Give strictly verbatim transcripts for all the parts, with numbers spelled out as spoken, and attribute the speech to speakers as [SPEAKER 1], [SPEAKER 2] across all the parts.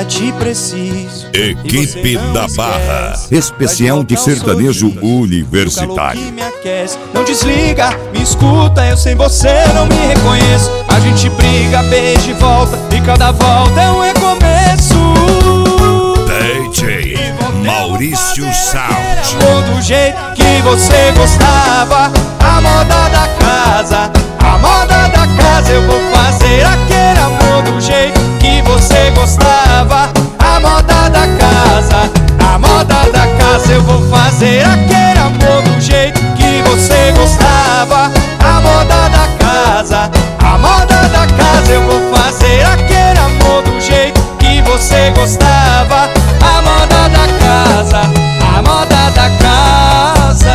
[SPEAKER 1] Ainda te preciso.
[SPEAKER 2] Equipe da Barra,
[SPEAKER 3] especial de sertanejo universitário.
[SPEAKER 1] Que me aquece. Não desliga, me escuta, eu sem você não me reconheço. A gente briga, beija e volta, e cada volta é um recomeço.
[SPEAKER 2] D J Maurício Sound.
[SPEAKER 1] Do jeito que você gostava, a moda da casa, a moda da casa. Eu vou fazer aquele amor do jeito que você gostava, a moda da casa, a moda da casa. Eu vou fazer aquele amor do jeito que você gostava, a moda da casa, a moda da casa. Eu vou fazer aquele amor do jeito que você gostava, a moda da casa, a moda da casa.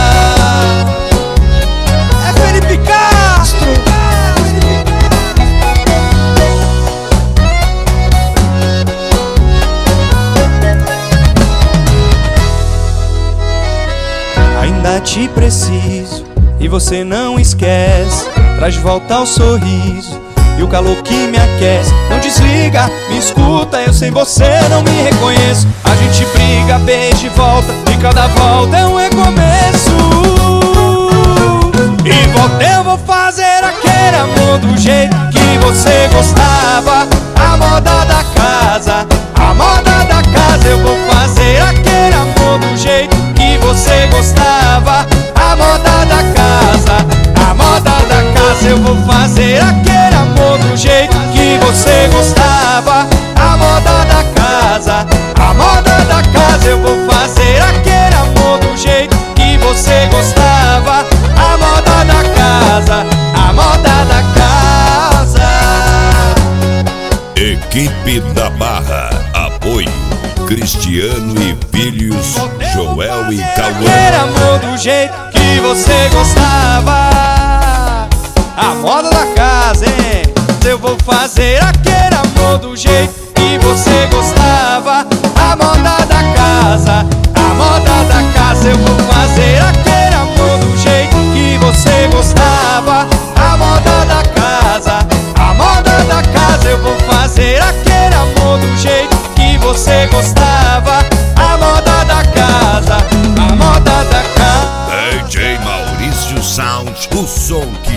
[SPEAKER 1] É Felipe Castro. Ainda te preciso e você não esquece. Traz de volta o sorriso e o calor que me aquece. Não desliga, me escuta, eu sem você não me reconheço. A gente briga, beija e volta, e cada volta é um recomeço. E volta eu vou fazer aquele amor do jeito que você gostava, a moda da casa, a moda da casa. Eu vou fazer aquele amor do jeito que você gostava, a moda da casa, a moda da casa. Eu vou fazer aquele amor do jeito que você gostava, a moda da casa, a moda da casa. Eu vou fazer aquele amor do jeito que você gostava, a moda da casa, a moda da casa.
[SPEAKER 2] Equipe da Barra, apoio Cristiano e Filhos, Joel e Cauã.
[SPEAKER 1] Aquele amor do jeito que você gostava, a moda da casa, hein? Eu vou fazer aquele amor do jeito que você gostava, a moda da casa, a moda da casa. Eu vou fazer aquele amor do jeito que você gostava, a moda da casa, a moda da casa. Eu vou fazer aquele amor do jeito que você gostava, a moda da casa, a moda da casa.
[SPEAKER 2] D J Maurício Sound, o som